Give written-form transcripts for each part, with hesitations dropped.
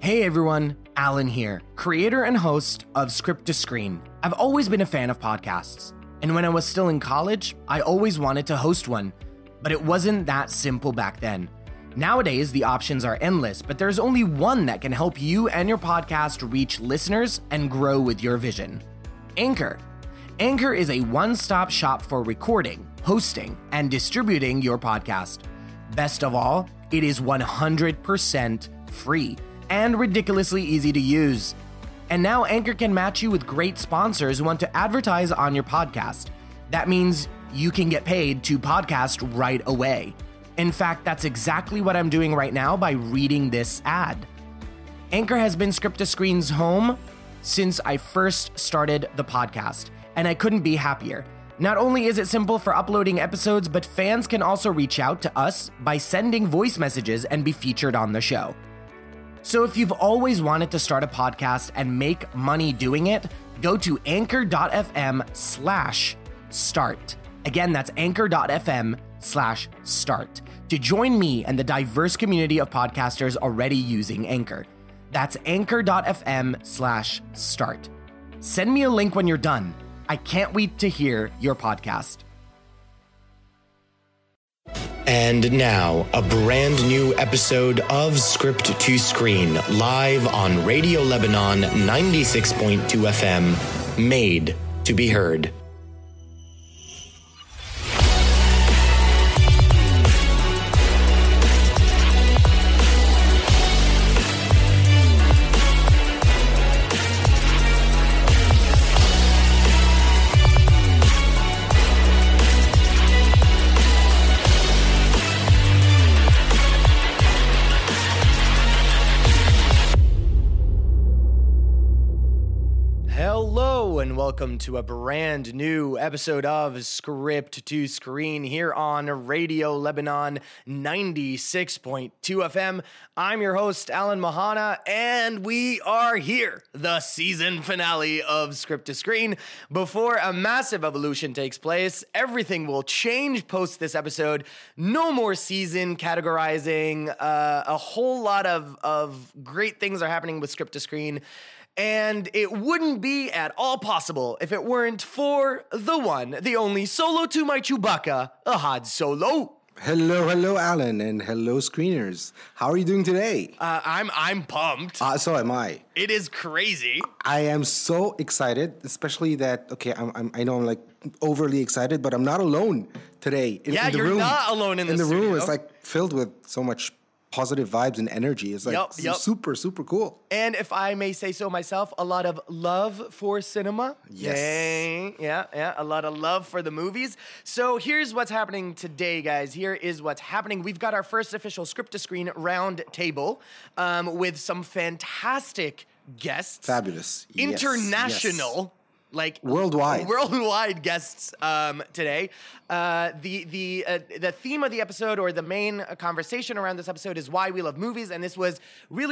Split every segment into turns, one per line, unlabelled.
Hey everyone, Alan here, creator and host of Script to Screen. I've always been a fan of podcasts, and when I was still in college, I always wanted to host one, but it wasn't that simple back then. Nowadays, the options are endless, but there's only one that can help you and your podcast reach listeners and grow with your vision. Anchor. Anchor is a one-stop shop for recording, hosting, and distributing your podcast. Best of all, it is 100% free and ridiculously easy to use. And now Anchor can match you with great sponsors who want to advertise on your podcast. That means you can get paid to podcast right away. In fact, that's exactly what I'm doing right now by reading this ad. Anchor has been Script to Screen's home since I first started the podcast, and I couldn't be happier. Not only is it simple for uploading episodes, but fans can also reach out to us by sending voice messages and be featured on the show. So if you've always wanted to start a podcast and make money doing it, go to anchor.fm/start. Again, that's anchor.fm/start to join me and the diverse community of podcasters already using Anchor. That's anchor.fm/start. Send me a link when you're done. I can't wait to hear your podcast. And now, a brand new episode of Script to Screen, live on Radio Lebanon 96.2 FM, made to be heard. And welcome to a brand new episode of Script to Screen here on Radio Lebanon 96.2 FM. I'm your host, Alan Mahana, and we are here, the season finale of Script to Screen. Before a massive evolution takes place, everything will change post this episode. No more season categorizing. A whole lot of great things are happening with Script to Screen. And it wouldn't be at all possible if it weren't for the one, the only Solo to my Chewbacca, Ahad Solo.
Hello, Alan, and hello, screeners. How are you doing today?
I'm pumped.
So am I.
It is crazy.
I am so excited, especially that. Okay, I know I'm like overly excited, but I'm not alone today.
In the room, not alone in the studio.
room. It's like filled with so much positive vibes and energy. It's like super, super cool.
And if I may say so myself, a lot of love for cinema.
Yes.
Yeah. A lot of love for the movies. So here's what's happening today, guys. Here is what's happening. We've got our first official Script to Screen round table with some fantastic guests.
Fabulous.
International. Like worldwide guests today. The theme of the episode, or the main conversation around this episode, is why we love movies. And this was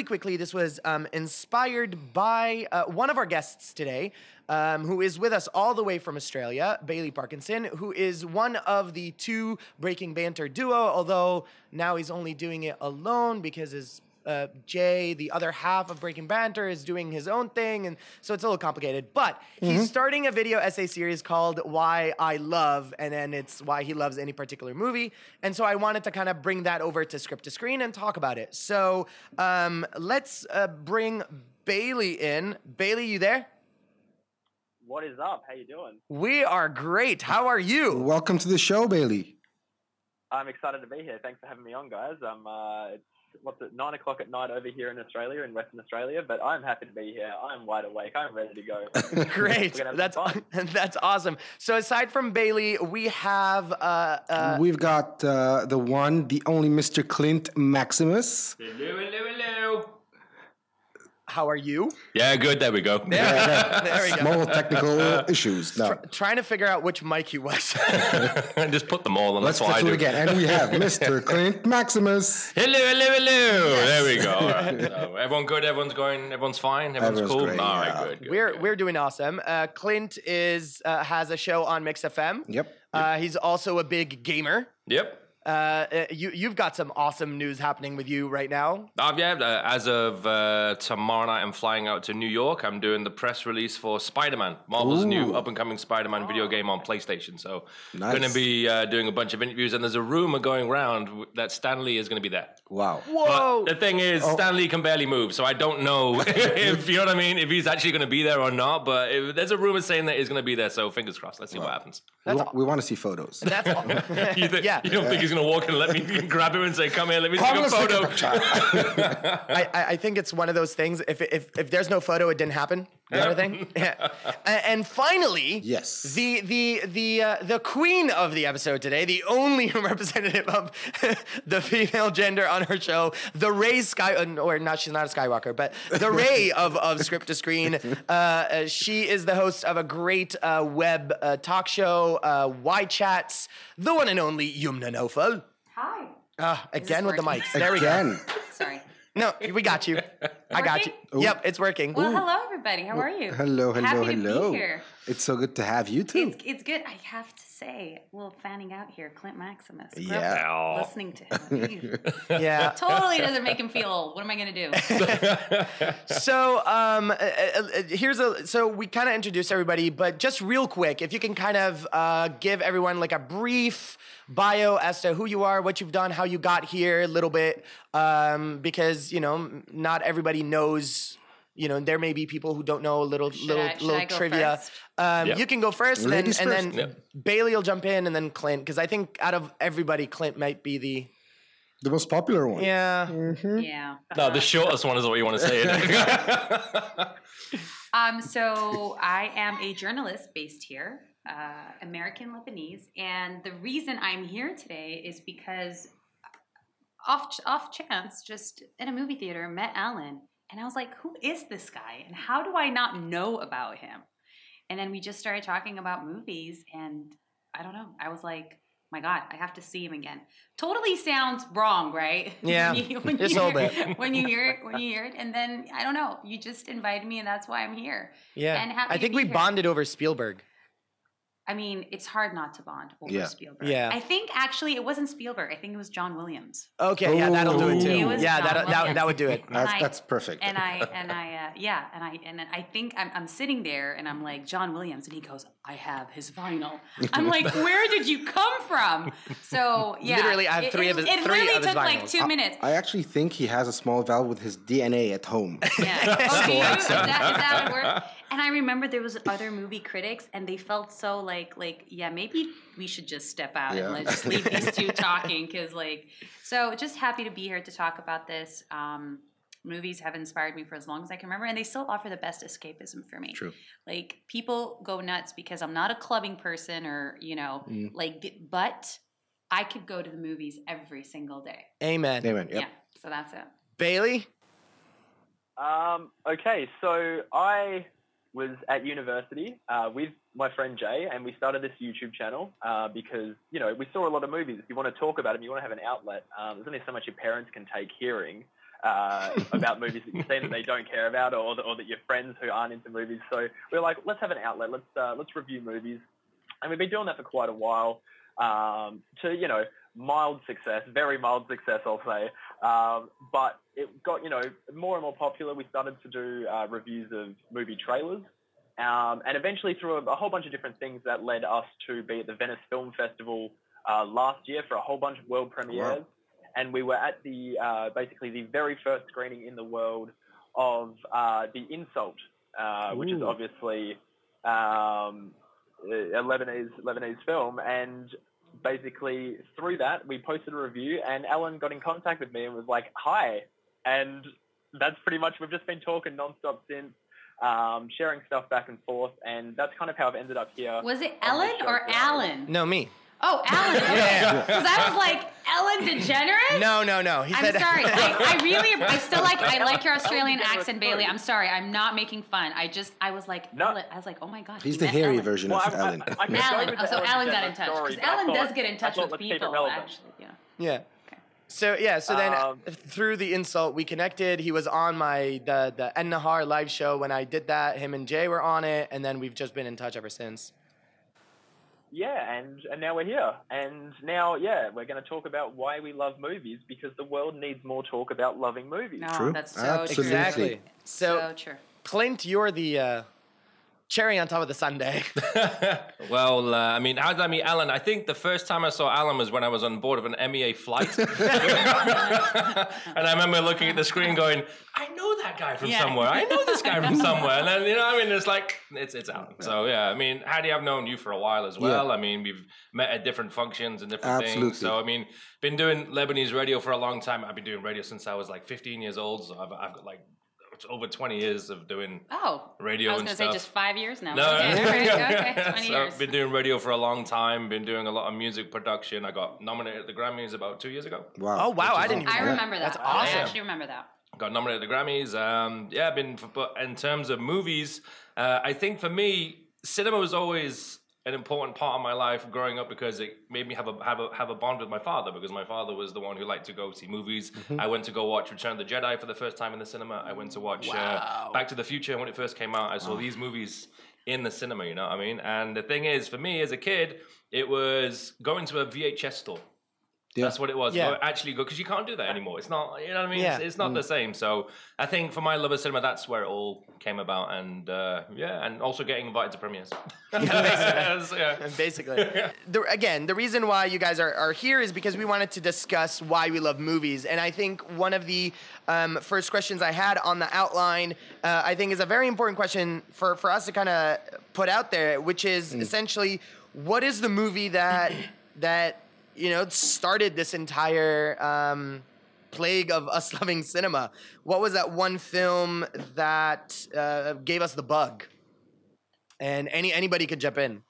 inspired by one of our guests today, who is with us all the way from Australia, Bailey Parkinson, who is one of the two Breaking Banter duo, although now he's only doing it alone because his Jay, the other half of Breaking Banter, is doing his own thing, and so it's a little complicated. But he's starting a video essay series called Why I Love, and then it's why he loves any particular movie. And so I wanted to kind of bring that over to Script to Screen and talk about it. So let's bring Bailey in. Bailey, you there?
What is up? How you doing?
We are great. How are you?
Welcome to the show, Bailey.
I'm excited to be here. Thanks for having me on, guys. It's 9 o'clock at night over here in Australia, in Western Australia, but I'm happy to be here. I'm wide awake. I'm ready to go.
Great. That's awesome. So aside from Bailey, we have...
We've got the one, the only Mr. Clint Maximus.
Hello.
How are you?
Yeah, good. There we go.
There we go.
Small technical issues. No.
Trying to figure out which mic he was.
Just put them all on.
Let's
do
it again. And we have Mr. Clint Maximus.
Hello. Yes. There we go. All right. So everyone good? Everyone's fine? Everyone's cool?
Great,
all right, good.
We're doing awesome. Clint has a show on Mix FM.
Yep.
He's also a big gamer.
Yep.
you've got some awesome news happening with you right now.
As of tomorrow night, I'm flying out to New York. I'm doing the press release for Spider-Man, Marvel's new up-and-coming Spider-Man video game on PlayStation. So going to be doing a bunch of interviews, and there's a rumor going around that Stan Lee is going to be there.
Wow.
Whoa!
But the thing is, Stan Lee can barely move, so I don't know if, you know what I mean, if he's actually going to be there or not. But there's a rumor saying that he's going to be there, so fingers crossed. Let's see what happens.
We want to see photos.
That's all.
You don't think he's going to walk in and let me grab him and say, "Come here, let me take a photo"?
I think it's one of those things. If there's no photo, it didn't happen. Kind of thing. Yeah. And finally,
yes,
the queen of the episode today, the only representative of the female gender on her show, the Rey or not, she's not a Skywalker, but the Rey of Script to Screen. She is the host of a great web talk show, Y Chats, the one and only Yumna Naufal.
Hi.
Again with the mics. There we go.
Sorry.
No, we got you. I got you.
Ooh.
Yep, it's working.
Well, hello everybody. How are you?
Hello.
Happy to be here.
It's so good to have you too.
It's good. I have to say, a little fanning out here, Clint Maximus.
Yeah.
Listening to him.
Yeah.
Totally doesn't make him feel old. What am I going to do?
So we kind of introduced everybody, but just real quick, if you can kind of give everyone like a brief bio as to who you are, what you've done, how you got here, a little bit, because not everybody knows. There may be people who don't know a little trivia. You can go first, and then Bailey will jump in, and then Clint, because I think out of everybody, Clint might be
the most popular one.
Yeah.
Mm-hmm.
Yeah.
No, the shortest one is what you want to say.
So I am a journalist based here, American Lebanese, and the reason I'm here today is because off chance, just in a movie theater, met Alan. And I was like, who is this guy? And how do I not know about him? And then we just started talking about movies. And I don't know. I was like, my God, I have to see him again. Totally sounds wrong, right?
Yeah, just a little bit.
When you hear it. And then, I don't know. You just invited me, and that's why I'm here.
Yeah.
And happy
I think
to be
we
here.
bonded over Spielberg.
I mean, it's hard not to bond over Spielberg.
Yeah.
I think actually it wasn't Spielberg. I think it was John Williams.
Okay, yeah, that'll do it too.
It was John
that would do it.
That's perfect.
And I think I'm sitting there and I'm like, John Williams, and he goes, I have his vinyl. I'm like, where did you come from? So yeah,
literally, I have three of his vinyls.
It really took like 2 minutes.
I actually think he has a small valve with his DNA at home.
Yeah. Oh, do you? Is that what it worked? And I remember there was other movie critics, and they felt so like yeah, maybe we should just step out and let's just leave these two talking, so just happy to be here to talk about this. Movies have inspired me for as long as I can remember, and they still offer the best escapism for me.
True.
Like, people go nuts because I'm not a clubbing person or, but I could go to the movies every single day.
Amen.
Yep.
Yeah, so that's it.
Bailey?
Okay, so I was at university with my friend Jay, and we started this YouTube channel because, we saw a lot of movies. If you want to talk about them, you want to have an outlet. There's only so much your parents can take hearing about movies that you've seen that they don't care about, or that your friends who aren't into movies. So we were like, let's have an outlet. Let's review movies. And we've been doing that for quite a while to, mild success, very mild success, I'll say. But it got, more and more popular. We started to do reviews of movie trailers. And eventually through a whole bunch of different things that led us to be at the Venice Film Festival last year for a whole bunch of world premieres. Wow. And we were at the basically the very first screening in the world of The Insult, which is obviously a Lebanese film. And basically through that, we posted a review, and Alan got in contact with me and was like, hi. And that's pretty much, we've just been talking nonstop since, sharing stuff back and forth. And that's kind of how I've ended up here.
Was it Ellen or Alan?
No, me.
Oh, Alan.
Yeah.
Because I was like, Ellen DeGeneres?
No.
I'm sorry. I like your Australian accent, Bailey. I'm sorry. I'm not making fun. I was like,
no.
Ellen. I was like, oh my God.
He's the hairy Ellen. Version of Ellen.
Alan. Oh, so Alan got in touch. Because Alan does get in touch with people, actually.
Yeah. So then through The Insult, we connected. He was on the En Nahar live show when I did that. Him and Jay were on it, and then we've just been in touch ever since.
and now we're here. And now, we're going to talk about why we love movies, because the world needs more talk about loving movies.
No,
True.
that's so
Absolutely.
true.
Exactly.
So true.
Clint, you're the cherry on top of the sundae.
Well, I mean, how did I meet Alan? I think the first time I saw Alan was when I was on board of an MEA flight. And I remember looking at the screen going, I know that guy from somewhere. I know this guy from somewhere. And then, it's like, it's Alan. So, I mean, Hadi, I've known you for a while as well.
Yeah.
I mean, we've met at different functions and different
Absolutely.
things. So, I mean, been doing Lebanese radio for a long time. I've been doing radio since I was like 15 years old. So I've got like over 20 years of doing radio
I was
and
going to
stuff.
say just 5 years now.
No,
Okay, 20
so
years.
I've been doing radio for a long time, been doing a lot of music production. I got nominated at the Grammys about 2 years ago.
Wow.
Oh, wow, I didn't even
I
know.
remember that.
That's awesome.
I actually remember that.
Got nominated at the Grammys. But in terms of movies, I think for me, cinema was always an important part of my life growing up, because it made me have a bond with my father, because my father was the one who liked to go see movies. I went to go watch Return of the Jedi for the first time in the cinema. I went to watch Back to the Future when it first came out. I saw these movies in the cinema, you know what I mean? And the thing is, for me as a kid, it was going to a VHS store.
Yeah.
That's what it was.
Yeah.
Actually go, because you can't do that anymore. It's not, you know what I mean?
Yeah.
It's not the same. So I think for my love of cinema, that's where it all came about. And and also getting invited to premieres.
Basically. The reason why you guys are here is because we wanted to discuss why we love movies. And I think one of the first questions I had on the outline, I think is a very important question for us to kind of put out there, which is essentially, what is the movie that started this entire plague of us loving cinema? What was that one film that gave us the bug? And anybody could jump in.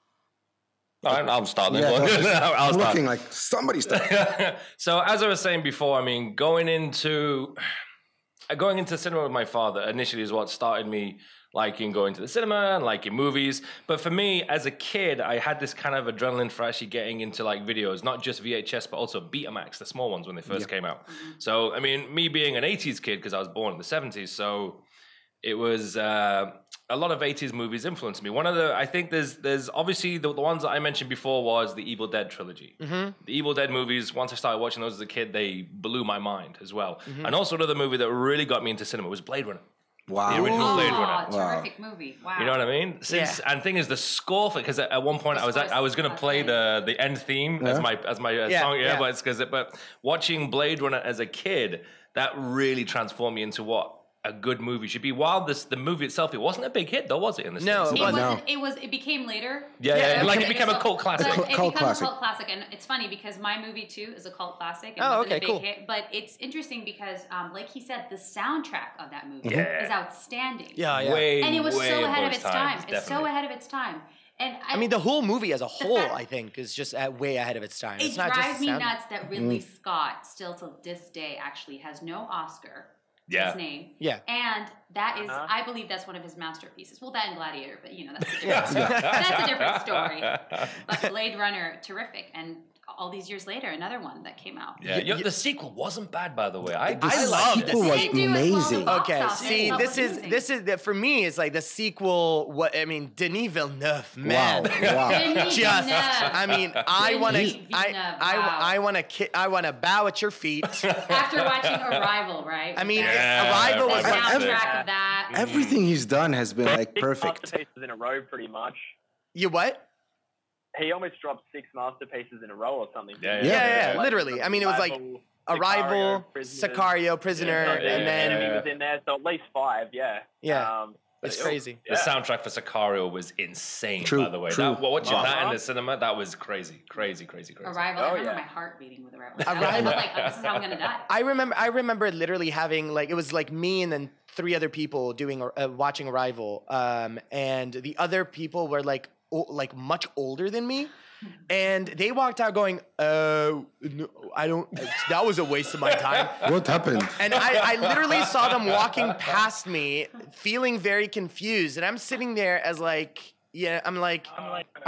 I'll start then.
Yeah,
I'll start.
looking like somebody started.
So as I was saying before, I mean, going into cinema with my father initially is what started me liking going to the cinema and liking movies. But for me, as a kid, I had this kind of adrenaline for actually getting into like videos, not just VHS, but also Betamax, the small ones when they first came out. So, I mean, me being an 80s kid, because I was born in the 70s, so it was a lot of 80s movies influenced me. I think there's obviously the ones that I mentioned before was the Evil Dead trilogy. The Evil Dead movies, once I started watching those as a kid, they blew my mind as well. And also another movie that really got me into cinema was Blade Runner.
Wow.
The original Blade Runner.
Terrific movie. Wow.
You know what I mean? And the thing is, the score, because at one point I was going to play the end theme as my song, but watching Blade Runner as a kid, that really transformed me into what a good movie should be. While the movie itself, it wasn't a big hit, though, was it? In the
No,
States?
it wasn't.
It became later.
It became a cult classic.
It became
Cult classic.
a cult classic, and it's funny because my movie too is a cult classic. And
Oh,
wasn't a
okay,
big
cool.
hit, but it's interesting because, like he said, the soundtrack of that movie is outstanding.
Yeah.
And it was so
way
ahead of
above
its time. It's so
definitely.
ahead of its time. And
I mean, the whole movie as a whole,
fact-
I think, is just way ahead of its time.
it
It's not
drives
just
me
sound-
nuts that Ridley Scott still to this day actually has no Oscar.
Yeah.
His name.
Yeah.
And that is, I believe that's one of his masterpieces. Well, that and Gladiator, but that's a different story. That's a different story. But Blade Runner, terrific. And all these years later, another one that came out.
Yeah, the sequel wasn't bad, by the way. I
love
liked
the
it.
sequel was
Didn't do as well
amazing.
in the box
Okay,
office,
see,
but
this
was
is
amazing.
for me. It's like the sequel. Denis Villeneuve, man.
Wow.
Denis
Just,
Villeneuve.
I mean, I want to,
Denis Villeneuve,
I want to bow at your feet.
After watching Arrival, right?
I mean,
Yeah,
Arrival
the
was
Arrival.
like,
soundtrack of that.
Everything he's done has been like
6
perfect.
masterpieces in a row, pretty much.
you what?
He almost dropped 6 masterpieces in a row or something.
Yeah,
Yeah,
Yeah.
literally. I mean, it was like Arrival, Sicario, Prisoner, and then
Enemy was in there, so at least 5. Yeah.
Yeah. It's crazy.
The soundtrack for Sicario was insane,
True,
by the way.
true.
Watching that in the cinema, that was crazy.
Arrival. I remember my heart beating with Arrival.
Arrival.
I felt like, this is how I'm gonna die.
I remember literally having it was like me and then 3 other people doing watching Arrival, and the other people were like much older than me, and they walked out going, no, I don't. That was a waste of my time.
What happened?
And I literally saw them walking past me, feeling very confused, and I'm sitting there as like, I'm like,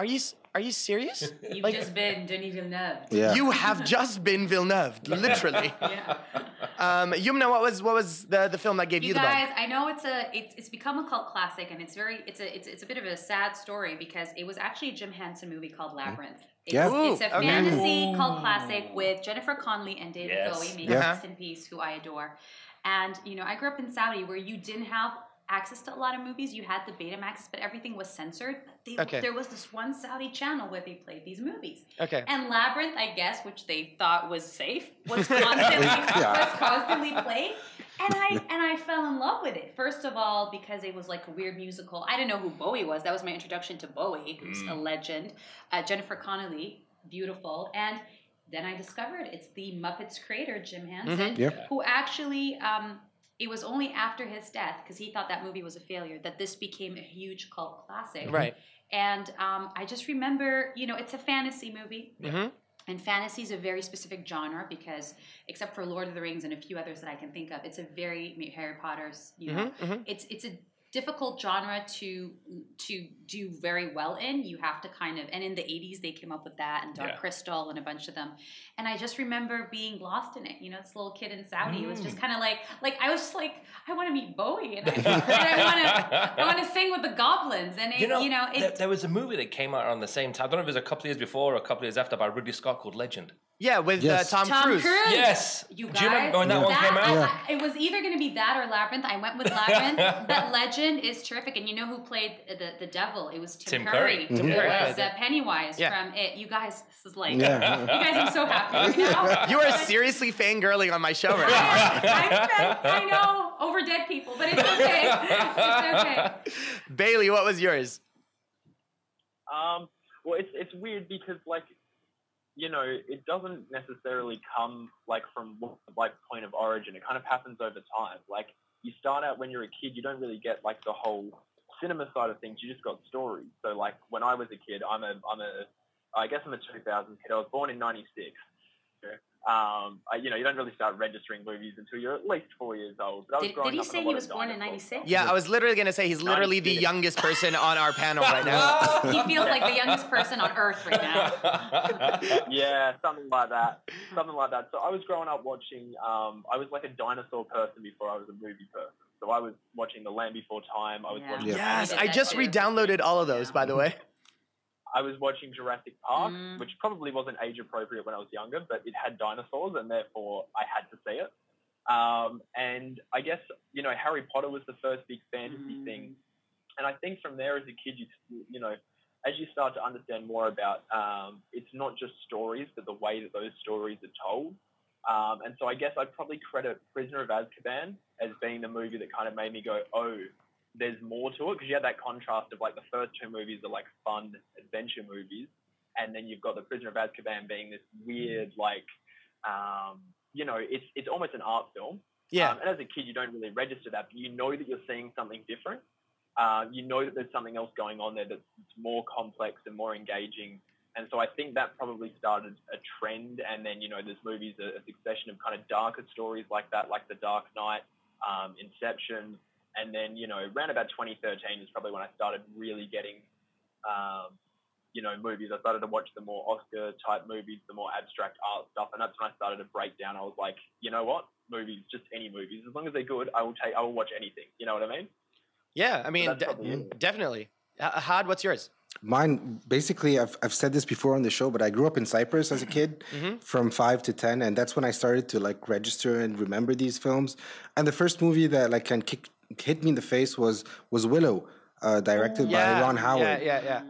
Are you serious?
You've just been Denis Villeneuve.
Yeah.
You have just been Villeneuve, literally.
Yeah.
Yumna, what was the film that gave you the bug?
Guys, I know it's become a cult classic, and it's a bit of a sad story because it was actually a Jim Henson movie called Labyrinth. It's a fantasy cult classic with Jennifer Connelly and David Bowie, may rest in peace, who I adore. And I grew up in Saudi where you didn't have access to a lot of movies. You had the Betamax, but everything was censored. But there was this one Saudi channel where they played these movies.
Okay.
And Labyrinth, I guess, which they thought was safe, was constantly played. And I fell in love with it. First of all, because it was like a weird musical. I didn't know who Bowie was. That was my introduction to Bowie, who's a legend. Jennifer Connelly, beautiful. And then I discovered it's the Muppets creator, Jim Henson, who actually... it was only after his death, because he thought that movie was a failure, that this became a huge cult classic.
Right.
And I just remember, it's a fantasy movie. Mm-hmm. And fantasy is a very specific genre because, except for Lord of the Rings and a few others that I can think of, it's a very Harry Potter's. It's a difficult genre to do very well in. You have to and in the 80s they came up with that, and Dark Crystal and a bunch of them. And I just remember being lost in it. This little kid in Saudi was just kind of like I was just like, I want to meet Bowie and I want to sing with the goblins. And
there was a movie that came out around the same time. I don't know if it was a couple of years before or a couple of years after, by Ridley Scott, called Legend.
Yeah, with Tom Cruise.
Yes.
You guys,
do you remember when that one came out?
It was either going to be that or Labyrinth. I went with Labyrinth. But Legend is terrific. And you know who played the devil? It was Tim Curry.
Tim Curry.
It was Pennywise from it. You guys, this is like, you guys are so happy right now.
You are seriously fangirling on my show right now.
I know, over dead people, but it's okay. It's okay.
Bailey, what was yours?
Well, it's weird because it doesn't necessarily come from point of origin. It kind of happens over time. You start out when you're a kid, you don't really get the whole cinema side of things. You just got stories. So when I was a kid, I guess I'm a 2000 kid. I was born in '96. You don't really start registering movies until you're at least 4 years old. But
Did he say he was born in '96?
Yeah, I was literally going to say he's literally the youngest person on our panel right now.
He feels like the youngest person on Earth right now.
Yeah, something like that. So I was growing up watching, I was like a dinosaur person before I was a movie person. So I was watching The Land Before Time. I was watching...
Yes, I just re-downloaded all of those, by the way.
I was watching Jurassic Park, which probably wasn't age appropriate when I was younger, but it had dinosaurs and therefore I had to see it. And I guess, Harry Potter was the first big fantasy thing. And I think from there as a kid, as you start to understand more about, it's not just stories, but the way that those stories are told. And so I guess I'd probably credit Prisoner of Azkaban as being the movie that kind of made me go, oh, there's more to it, because you have that contrast of the first two movies are fun adventure movies, and then you've got the Prisoner of Azkaban being this weird it's almost an art film. Yeah. And as a kid you don't really register that, but you know that you're seeing something different. You know that there's something else going on there that's more complex and more engaging. And so I think that probably started a trend, and then there's movies, a succession of kind of darker stories like that, like The Dark Knight, Inception. And then, around about 2013 is probably when I started really getting, movies. I started to watch the more Oscar-type movies, the more abstract art stuff, and that's when I started to break down. I was like, you know what? Movies, just any movies. As long as they're good, I will watch anything. You know what I mean?
Yeah, I mean, definitely. Had, what's yours?
Mine, basically, I've said this before on the show, but I grew up in Cyprus as a kid from 5 to 10, and that's when I started to register and remember these films. And the first movie that hit me in the face was Willow, directed by Ron Howard.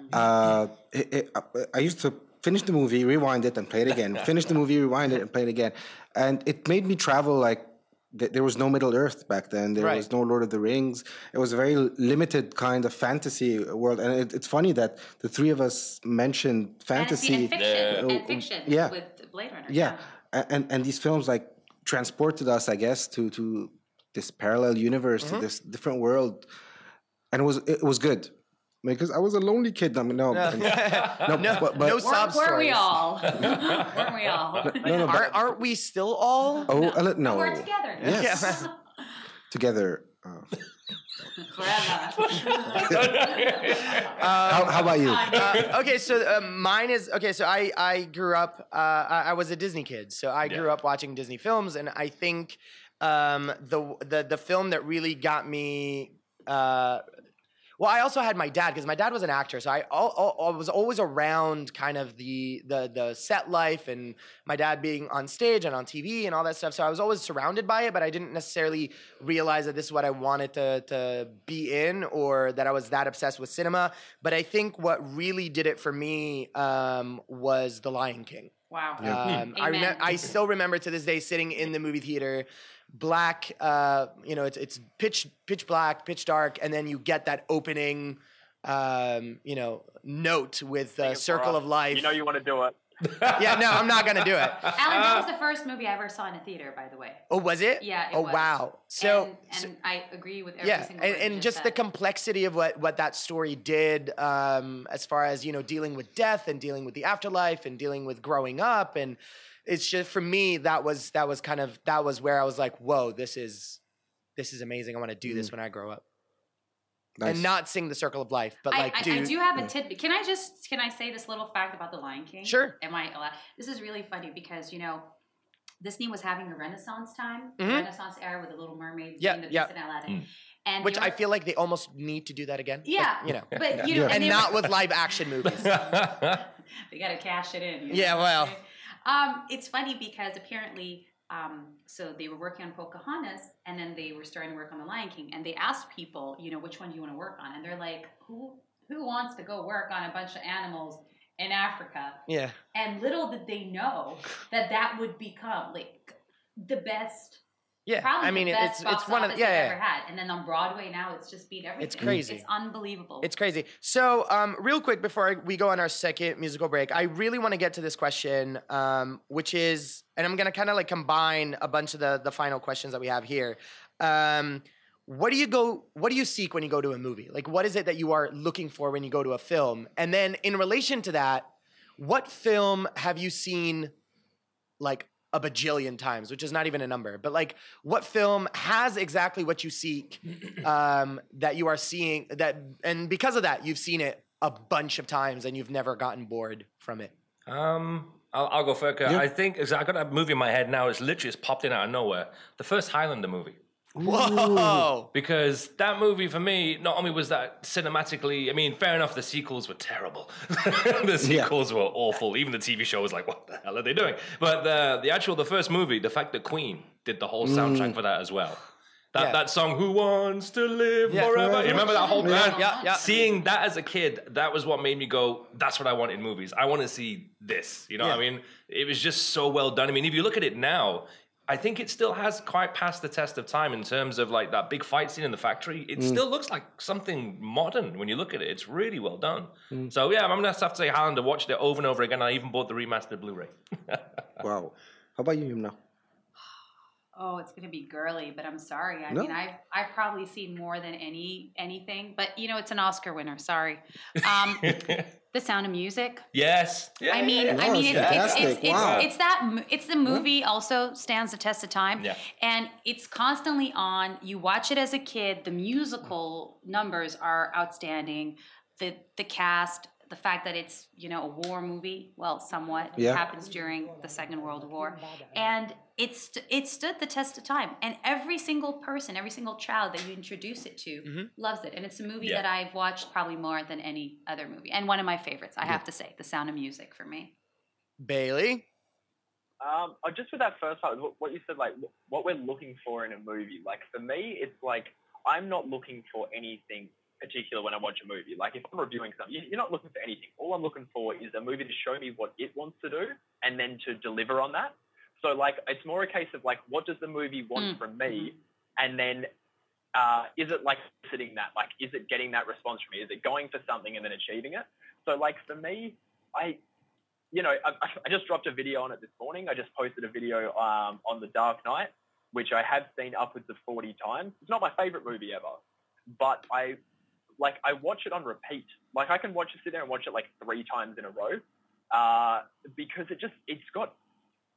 I used to finish the movie, rewind it, and play it again. Finish the movie, rewind it, and play it again. And it made me travel there was no Middle Earth back then. There was no Lord of the Rings. It was a very limited kind of fantasy world. And it's funny that the three of us mentioned fantasy
and fiction with Blade Runner.
Yeah. And these films transported us, I guess, to this parallel universe, to this different world. And it was good. Because I was a lonely kid. I mean, no sob stories.
Weren't we all? Weren't we all?
Aren't we still all?
Oh, no.
We're together.
Yes. Together. How about you?
Okay, so mine is okay. So I grew up. I was a Disney kid, so I grew up watching Disney films, and I think the film that really got me. Well, I also had my dad because my dad was an actor, so I was always around kind of the set life and my dad being on stage and on TV and all that stuff. So I was always surrounded by it, but I didn't necessarily realize that this is what I wanted to be in or that I was that obsessed with cinema. But I think what really did it for me was The Lion King.
Wow.
I still remember to this day sitting in the movie theater, black, it's pitch black, pitch dark, and then you get that opening, note with Circle of Life.
You know you want to do it.
Yeah, no, I'm not gonna do it.
Alan, that was the first movie I ever saw in a theater, by the way.
Oh, was it?
Yeah, it was.
Wow. So
I agree with every single word
and
you
just
said.
the complexity of what that story did, as far as dealing with death and dealing with the afterlife and dealing with growing up, and it's just for me that was where I was like, whoa, this is amazing. I want to do this when I grow up. Nice. And not sing the Circle of Life, but
I do have a tidbit. Can I say this little fact about The Lion King?
Sure.
Am I allowed? This is really funny because Disney was having a Renaissance time, Renaissance era with the Little Mermaid, the Prince and Aladdin, and which
I feel like they almost need to do that again.
Yeah, but
and not with live action movies.
They got to cash it in.
Yeah, well,
it's funny because apparently. So they were working on Pocahontas, and then they were starting to work on The Lion King, and they asked people, which one do you want to work on? And they're like, who wants to go work on a bunch of animals in Africa?
Yeah.
And little did they know that would become like the best.
Yeah,
probably the best
it's one of
they've ever had, and then on Broadway now it's just beat everything.
It's crazy.
It's unbelievable.
It's crazy. So, real quick before we go on our second musical break, I really want to get to this question, which is, and I'm gonna kind of like combine a bunch of the final questions that we have here. What do you seek when you go to a movie? Like, what is it that you are looking for when you go to a film? And then in relation to that, what film have you seen like a bajillion times, which is not even a number, but like what film has exactly what you seek, that you are seeing that, and because of that, you've seen it a bunch of times and you've never gotten bored from it?
I'll go first. Yeah. I think I got a movie in my head now. It's literally just popped in out of nowhere. The first Highlander movie.
Whoa!
Because that movie for me, not only was that cinematically, I mean, fair enough, the sequels were terrible. The sequels were awful. Even the TV show was like, what the hell are they doing? But the first movie, the fact that Queen did the whole soundtrack for that as well. That song, Who Wants to Live Forever? You remember that whole band?
Yeah.
Seeing that as a kid, that was what made me go, that's what I want in movies. I want to see this. You know what I mean? It was just so well done. I mean, if you look at it now, I think it still has quite passed the test of time in terms of like that big fight scene in the factory. It still looks like something modern when you look at it. It's really well done. So yeah, I'm going to have to say Highlander, watched it over and over again. I even bought the remastered Blu-ray.
Wow. How about you, Yumna?
Oh, it's going to be girly, but I'm sorry. I mean, I've probably seen more than anything, but it's an Oscar winner. Sorry. The Sound of Music.
Yes.
Yeah, I mean, it's the movie also stands the test of time. Yeah. And it's constantly on. You watch it as a kid. The musical numbers are outstanding. The cast, the fact that it's, a war movie, well, somewhat. It happens during the Second World War. And it stood the test of time. And every single person, every single child that you introduce it to loves it. And it's a movie that I've watched probably more than any other movie. And one of my favorites, I have to say, The Sound of Music for me.
Bailey?
Just with that first part, what you said, like what we're looking for in a movie. Like for me, it's like I'm not looking for anything particular when I watch a movie. Like if I'm reviewing something, you're not looking for anything. All I'm looking for is a movie to show me what it wants to do and then to deliver on that. So like it's more a case of like what does the movie want from me, and then is it like sitting that, like is it getting that response from me? Is it going for something and then achieving it? So like for me, I just dropped a video on it this morning. I just posted a video on The Dark Knight, which I have seen upwards of 40 times. It's not my favorite movie ever, but I watch it on repeat. Like I can sit there and watch it like 3 times in a row, because it's got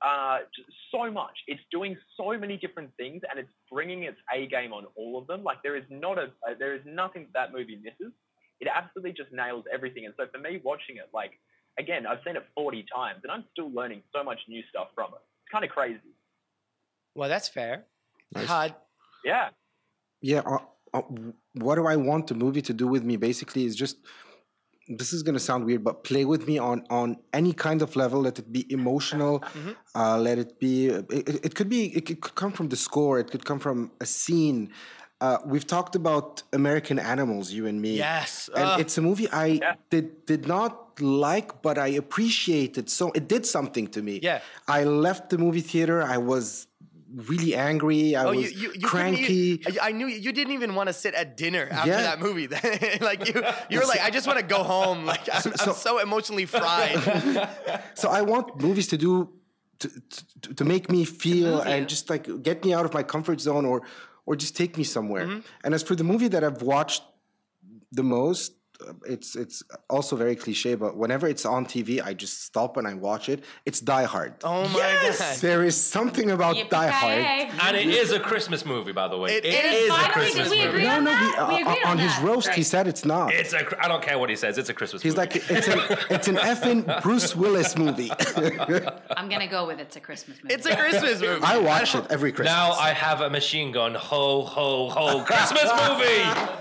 just so much. It's doing so many different things, and it's bringing its A game on all of them. Like there is nothing that movie misses. It absolutely just nails everything. And so for me, watching it, like again, I've seen it 40 times, and I'm still learning so much new stuff from it. It's kind of crazy.
Well, that's fair.
Nice.
Yeah.
Yeah. What do I want the movie to do with me? Basically, is just, this is going to sound weird, but play with me on any kind of level. Let it be emotional. Let it be. It could come from the score. It could come from a scene. We've talked about American Animals, you and me.
Yes.
And it's a movie I did not like, but I appreciated. So it did something to me.
Yeah.
I left the movie theater. I was really angry. I was cranky.
I knew you didn't even want to sit at dinner after that movie. Like you were like, I just want to go home. Like I'm so emotionally fried.
So I want movies to do to make me feel and just like get me out of my comfort zone or just take me somewhere. And as for the movie that I've watched the most, it's also very cliche, but whenever it's on TV, I just stop and I watch it. It's Die Hard.
Oh my God.
There is something about Die Hard.
And it is a Christmas movie, by the way. It
is
a
finally,
Christmas
did we
movie.
agree on that? We agreed
On his
that.
roast,
Right.
he said it's not.
I don't care what he says. It's a Christmas
He's
movie.
like, it's an effing Bruce Willis movie.
I'm gonna go with it's a Christmas movie.
It's a Christmas movie.
I watch it every Christmas.
Now I have a machine gun. Ho, ho, ho. Christmas movie.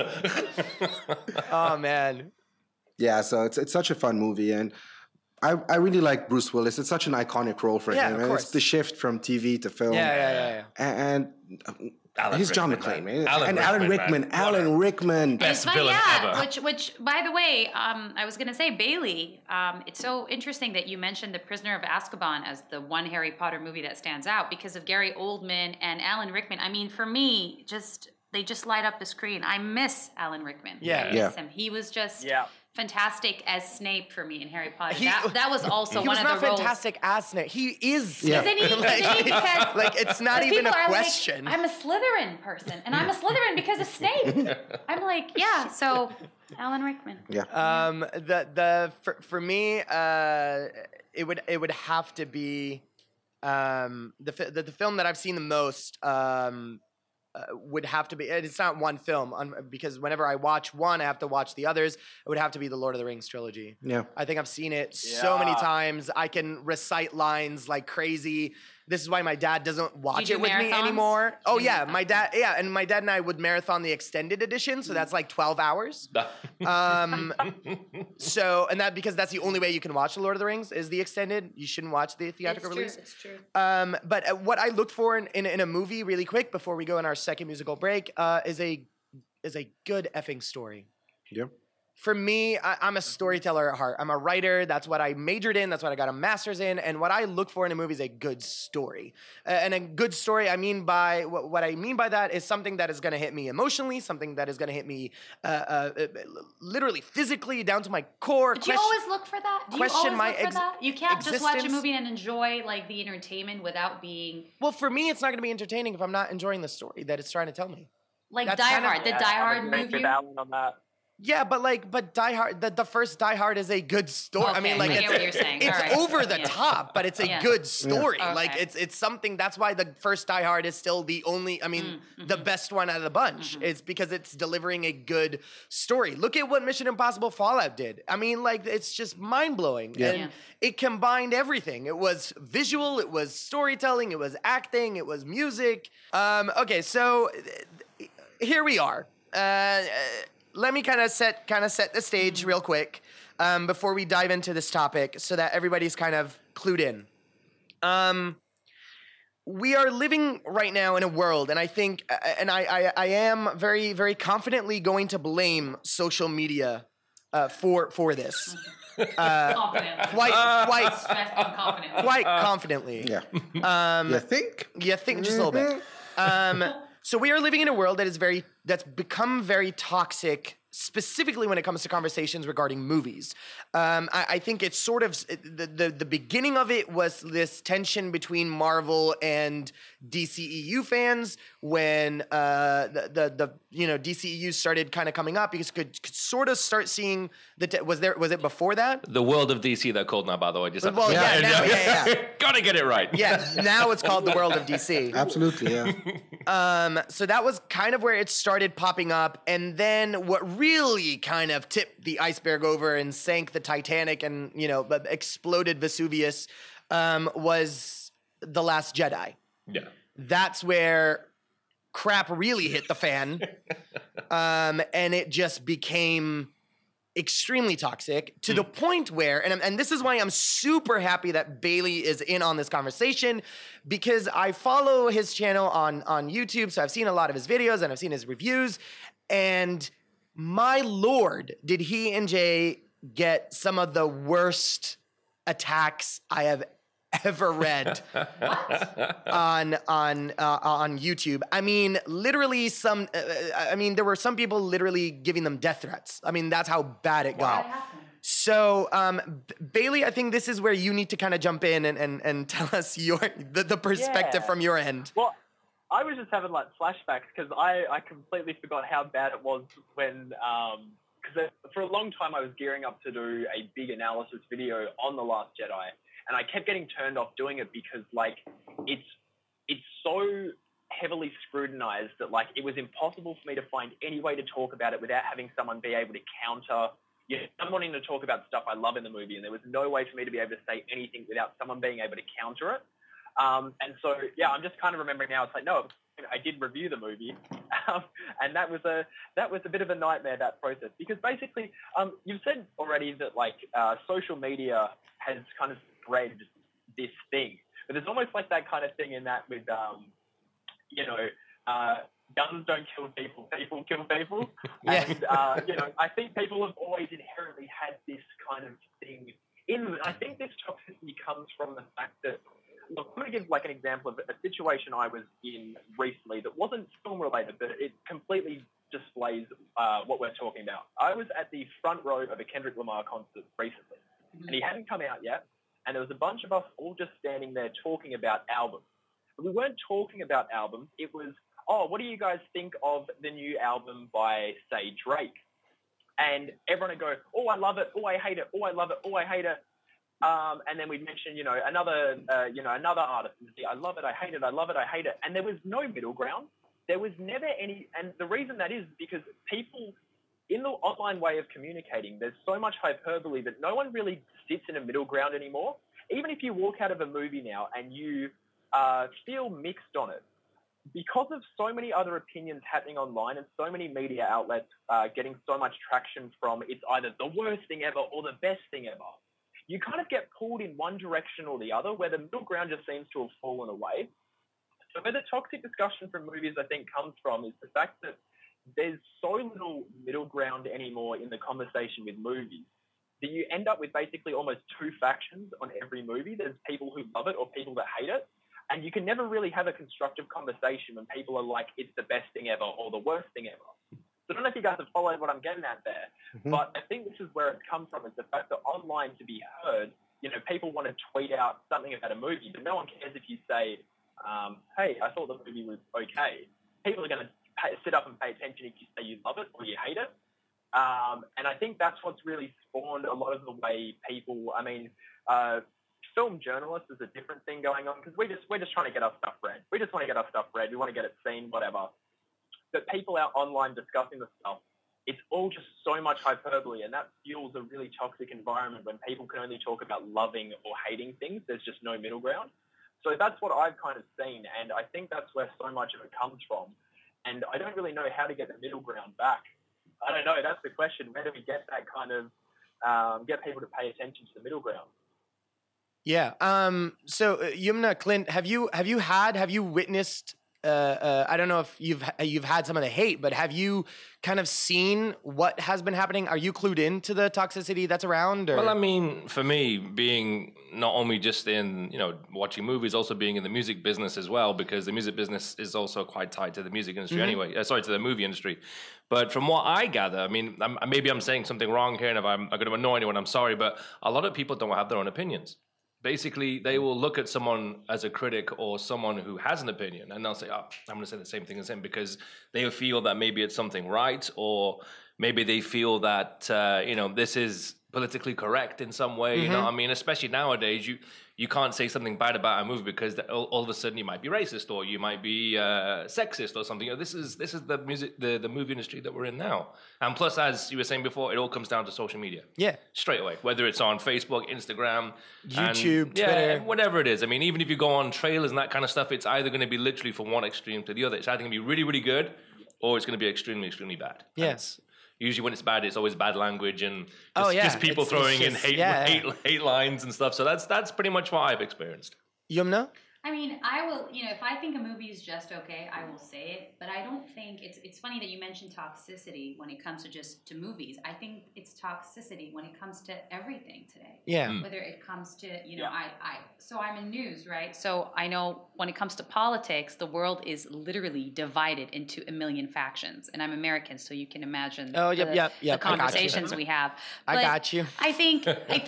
Done.
Oh man.
Yeah, so it's such a fun movie, and I really like Bruce Willis. It's such an iconic role for him.
Of
And
course.
it's the shift from TV to film.
Yeah.
And
Alan
he's John
Rickman,
McClane,
man.
man.
Alan
Rickman.
man.
Alan Rickman.
Best
But
villain ever.
which by the way, I was gonna say Bailey. It's so interesting that you mentioned The Prisoner of Azkaban as the one Harry Potter movie that stands out because of Gary Oldman and Alan Rickman. I mean, for me, they just light up the screen. I miss Alan Rickman.
Yeah.
I miss him. He was just fantastic as Snape for me in Harry Potter. That was also
He
one
was
of
not
the roles.
fantastic as Snape. He is.
Yeah.
Isn't he? Because
Like it's not even
people
a
are
question.
Like, I'm a Slytherin person, and I'm a Slytherin because of Snape. I'm like, yeah. So Alan Rickman.
Yeah.
For me, it would have to be the film that I've seen the most. Would have to be. It's not one film because whenever I watch one, I have to watch the others. It would have to be the Lord of the Rings trilogy.
Yeah.
I think I've seen it so many times. I can recite lines like crazy. This is why my dad doesn't watch it with me anymore. Oh yeah, my dad. Yeah, and my dad and I would marathon the extended edition, so that's like 12 hours. So and that because that's the only way you can watch the Lord of the Rings is the extended. You shouldn't watch the theatrical release.
It's true.
But what I look for in a movie, really quick, before we go in our second musical break, is a good effing story.
Yeah.
For me, I'm a storyteller at heart. I'm a writer. That's what I majored in. That's what I got a master's in. And what I look for in a movie is a good story. And a good story, I mean by what I mean by that is something that is going to hit me emotionally, something that is going to hit me literally physically down to my core.
Do you always look for that? Do you
question
always
my
look for that? You can't just watch a
existence.
movie and enjoy like the entertainment without being
Well, for me, it's not going to be entertaining if I'm not enjoying the story that it's trying to tell me.
like
That's
Die
kind of-
Hard. Did Die Hard move
with
you?
Alan on that.
Yeah, but Die Hard, the first Die Hard is a good story. I
Okay,
mean, like
I get what you're saying.
it's
All right.
over the
Yeah.
top, but it's a good story.
Okay.
Like it's something. That's why the first Die Hard is still the only. I mean, the best one out of the bunch. It's because it's delivering a good story. Look at what Mission Impossible Fallout did. I mean, like it's just mind blowing, and it combined everything. It was visual, it was storytelling, it was acting, it was music. Okay, so here we are. Let me kind of set the stage real quick before we dive into this topic so that everybody's kind of clued in. We are living right now in a world, and I think, and I am very, very confidently going to blame social media for this.
Confident.
Quite confidently.
Yeah. You think?
You think just a little bit. So we are living in a world that's become very toxic specifically when it comes to conversations regarding movies. I think it's sort of the beginning of it was this tension between Marvel and DCEU fans when the DCEU started kind of coming up, because could sort of start seeing was it before that?
The world of DC, they're called now, by the way. Just
Gotta
get it right.
Yeah, now it's called the world of DC.
Absolutely, yeah.
So that was kind of where it started popping up, and then what really kind of tipped the iceberg over and sank the Titanic and exploded Vesuvius was The Last Jedi.
Yeah,
that's where crap really hit the fan, and it just became extremely toxic to the point where, and this is why I'm super happy that Bailey is in on this conversation, because I follow his channel on YouTube, so I've seen a lot of his videos and I've seen his reviews, and my lord, did he and Jay get some of the worst attacks I have ever read on YouTube. I mean, literally there were some people literally giving them death threats. I mean, that's how bad it got. So, Bailey, I think this is where you need to kind of jump in and tell us the perspective from your end.
Well, I was just having like flashbacks because I completely forgot how bad it was when, because for a long time I was gearing up to do a big analysis video on The Last Jedi. And I kept getting turned off doing it because, like, it's so heavily scrutinized that, like, it was impossible for me to find any way to talk about it without having someone be able to counter. I'm wanting to talk about stuff I love in the movie, and there was no way for me to be able to say anything without someone being able to counter it. And so, yeah, I'm just kind of remembering now. It's like, no, I did review the movie, and that was a bit of a nightmare, that process, because basically, you've said already that like social media has kind of spread this thing, but there's almost like that kind of thing in that with guns don't kill people, people kill people.
Yeah.
And I think people have always inherently had this kind of thing in them. I think this toxicity comes from the fact that, look, I'm going to give like an example of a situation I was in recently that wasn't film related, but it completely displays what we're talking about. I was at the front row of a Kendrick Lamar concert recently, and he hadn't come out yet, and there was a bunch of us all just standing there talking about albums. But we weren't talking about albums. It was, what do you guys think of the new album by, say, Drake? And everyone would go, oh, I love it. Oh, I hate it. Oh, I love it. Oh, I hate it. And then we'd mention, another artist. And say, I love it. I hate it. I love it. I hate it. And there was no middle ground. There was never any. And the reason that is because people in the online way of communicating, there's so much hyperbole that no one really sits in a middle ground anymore. Even if you walk out of a movie now and you feel mixed on it, because of so many other opinions happening online and so many media outlets getting so much traction from it's either the worst thing ever or the best thing ever, you kind of get pulled in one direction or the other, where the middle ground just seems to have fallen away. So where the toxic discussion from movies, I think, comes from is the fact that there's so little middle ground anymore in the conversation with movies that you end up with basically almost two factions on every movie. There's people who love it or people that hate it. And you can never really have a constructive conversation when people are like, it's the best thing ever or the worst thing ever. So I don't know if you guys have followed what I'm getting at there, but I think this is where it's come from, is the fact that online to be heard, people want to tweet out something about a movie, but no one cares if you say, hey, I thought the movie was okay. People are going to sit up and pay attention if you say you love it or you hate it. And I think that's what's really spawned a lot of the way people, film journalists is a different thing going on, because we're just trying to get our stuff read. We just want to get our stuff read. We want to get it seen, whatever. But people out online discussing the stuff, it's all just so much hyperbole, and that fuels a really toxic environment when people can only talk about loving or hating things. There's just no middle ground. So that's what I've kind of seen, and I think that's where so much of it comes from. And I don't really know how to get the middle ground back. I don't know. That's the question. Where do we get that kind of get people to pay attention to the middle ground?
Yeah. So Yumna, Clint, have you witnessed I don't know if you've had some of the hate, but have you kind of seen what has been happening? Are you clued into the toxicity that's around? Or?
Well, I mean, for me, being not only just in, watching movies, also being in the music business as well, because the music business is also quite tied to the music industry anyway. To the movie industry. But from what I gather, I mean, maybe I'm saying something wrong here, and if I'm going to annoy anyone, I'm sorry, but a lot of people don't have their own opinions. Basically, they will look at someone as a critic or someone who has an opinion, and they'll say, oh, I'm going to say the same thing as him, because they feel that maybe it's something right, or maybe they feel that, this is politically correct in some way. You know what I mean? Especially nowadays, you can't say something bad about a movie because all of a sudden you might be racist or you might be sexist or something. This is the movie industry that we're in now. And plus, as you were saying before, it all comes down to social media.
Yeah.
Straight away. Whether it's on Facebook, Instagram,
YouTube, Twitter.
Whatever it is. I mean, even if you go on trailers and that kind of stuff, it's either going to be literally from one extreme to the other. It's either going to be really, really good or it's going to be extremely, extremely bad.
Yes.
Usually when it's bad, it's always bad language and just people throwing in hate lines and stuff. So that's pretty much what I've experienced.
Yumna?
I mean, I will, if I think a movie is just okay, I will say it. But I don't think it's funny that you mentioned toxicity when it comes to movies. I think it's toxicity when it comes to everything today.
Yeah.
Whether it comes to, so I'm in news, right? So I know when it comes to politics, the world is literally divided into a million factions. And I'm American, so you can imagine the conversations we have. But
I got you.
I think,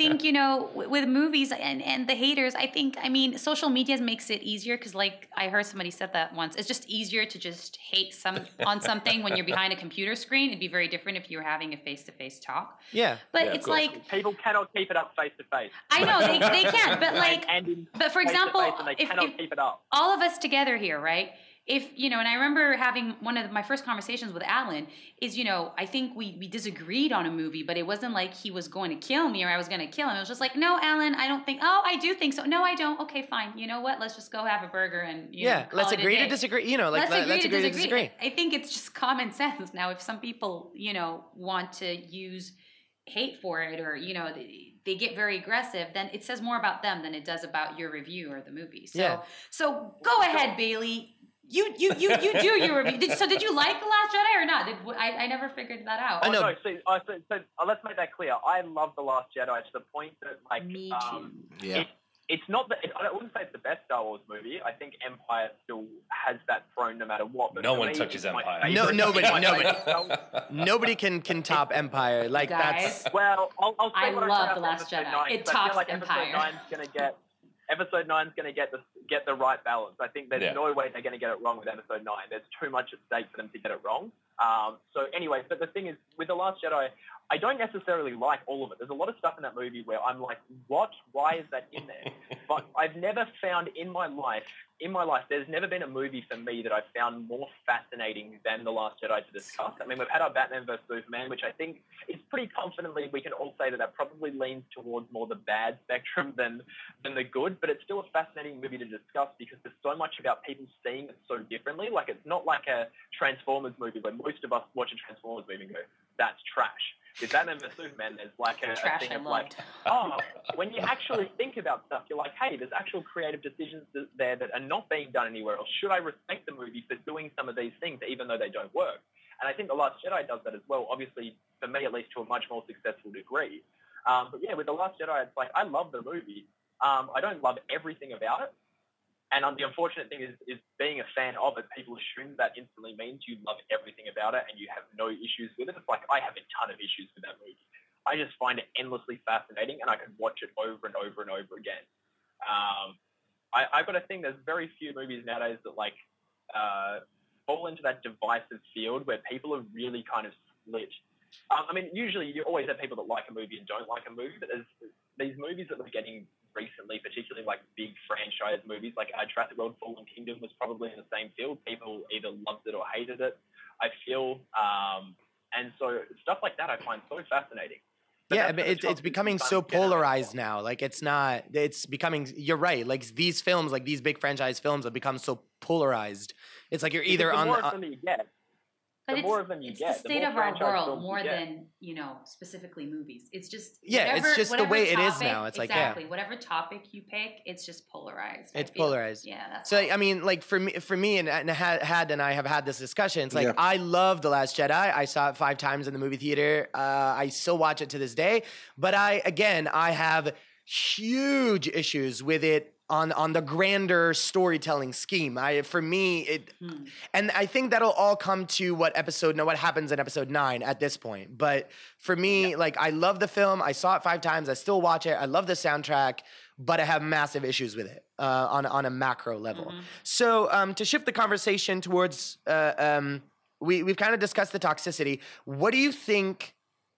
with movies and the haters, social media makes it easier because, like, I heard somebody said that once. It's just easier to just hate on something when you're behind a computer screen. It'd be very different if you were having a face-to-face talk.
Yeah.
But it's like
people cannot keep it up face-to-face.
I know they can't, but like, but for example,
they cannot keep it up.
All of us together here, right? If, and I remember having one of my first conversations with Alan is, I think we disagreed on a movie, but it wasn't like he was going to kill me or I was going to kill him. It was just like, no, Alan, I don't think, I do think so. No, I don't. Okay, fine. You know what? Let's just go have a burger and,
let's agree to disagree. Let's agree to disagree.
I think it's just common sense. Now, if some people, want to use hate for it or, they get very aggressive, then it says more about them than it does about your review or the movie. So go ahead, Bailey. You do your review. So did you like The Last Jedi or not? I never figured that out.
I know. So let's make that clear. I love The Last Jedi to the point that, like,
me too.
It's not that I wouldn't say it's the best Star Wars movie. I think Empire still has that throne no matter what. But
no one touches Empire.
Nobody
can top Empire. Like,
guys,
that's.
Well, I'll say
I love The Last Jedi.
9,
it tops
like
Empire.
Episode 9's going to get the right balance. I think there's no way they're going to get it wrong with Episode 9. There's too much at stake for them to get it wrong. So anyway, but the thing is, with The Last Jedi, I don't necessarily like all of it. There's a lot of stuff in that movie where I'm like, what? Why is that in there? But I've never found in my life, there's never been a movie for me that I've found more fascinating than The Last Jedi to discuss. I mean, we've had our Batman vs. Superman, which I think is pretty confidently, we can all say that probably leans towards more the bad spectrum than the good, but it's still a fascinating movie to discuss because there's so much about people seeing it so differently. Like, it's not like a Transformers movie where most of us watch a Transformers movie and go, that's trash. With Batman vs. Superman, there's like a thing of like, when you actually think about stuff, you're like, hey, there's actual creative decisions there that are not being done anywhere else. Should I respect the movie for doing some of these things, even though they don't work? And I think The Last Jedi does that as well, obviously, for me at least, to a much more successful degree. But yeah, with The Last Jedi, it's like, I love the movie. I don't love everything about it. And the unfortunate thing is being a fan of it, people assume that instantly means you love everything about it and you have no issues with it. It's like, I have a ton of issues with that movie. I just find it endlessly fascinating and I could watch it over and over and over again. I've got to think there's very few movies nowadays that fall into that divisive field where people are really kind of split. I mean, usually you always have people that like a movie and don't like a movie, but there's these movies that we're getting recently, particularly like big franchise movies, like Jurassic World Fallen Kingdom was probably in the same field. People either loved it or hated it, I feel. And so stuff like that I find so fascinating. But
I mean, it's becoming so polarized now. Like, it's becoming, you're right. Like, these films, like these big franchise films have become so polarized. It's like you're either on
the more of them you get,
But
the more of them you get,
it's the state of our world more than, specifically movies. It's just
it's just the way it is now. It's
exactly whatever topic you pick, it's just polarized.
It's polarized.
Yeah. That's
so I mean, like for me, and Had and I have had this discussion. It's like I love The Last Jedi. I saw it 5 times in the movie theater. I still watch it to this day. But I have huge issues with it on the grander storytelling scheme. And I think that'll all come to what happens in episode 9 at this point. But for me, like I love the film. I saw it 5 times. I still watch it. I love the soundtrack, but I have massive issues with it on a macro level. Mm-hmm. So to shift the conversation towards, we've kind of discussed the toxicity. What do you think?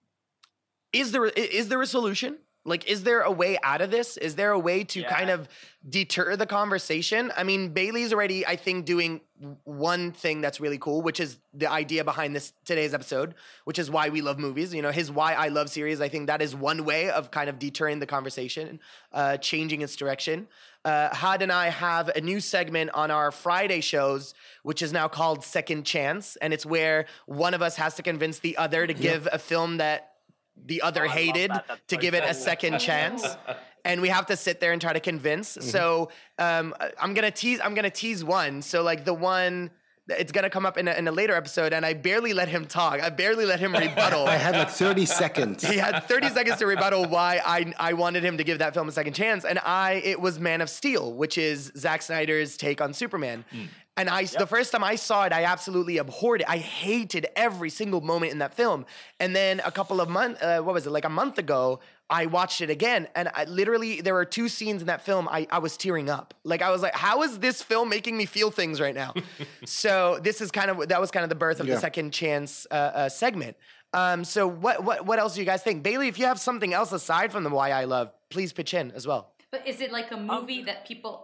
Is there a solution? Like, is there a way out of this? Is there a way to kind of deter the conversation? I mean, Bailey's already, I think, doing one thing that's really cool, which is the idea behind today's episode, which is why we love movies. His Why I Love series, I think that is one way of kind of deterring the conversation, changing its direction. Had and I have a new segment on our Friday shows, which is now called Second Chance. And it's where one of us has to convince the other to give a film that the other hated to give it a second chance. And we have to sit there and try to convince. Mm-hmm. So I'm gonna tease one. So like the one, it's gonna come up in a later episode, and I barely let him talk. I barely let him rebuttal.
I had like 30 seconds.
He had 30 seconds to rebuttal why I wanted him to give that film a second chance. And it was Man of Steel, which is Zack Snyder's take on Superman. Mm. And the first time I saw it, I absolutely abhorred it. I hated every single moment in that film. And then a couple of months, like a month ago, I watched it again. And there were 2 scenes in that film I was tearing up. Like, I was like, how is this film making me feel things right now? So that was kind of the birth of the Second Chance segment. So what else do you guys think? Bailey, if you have something else aside from the Why I Love, please pitch in as well.
But is it like a movie that people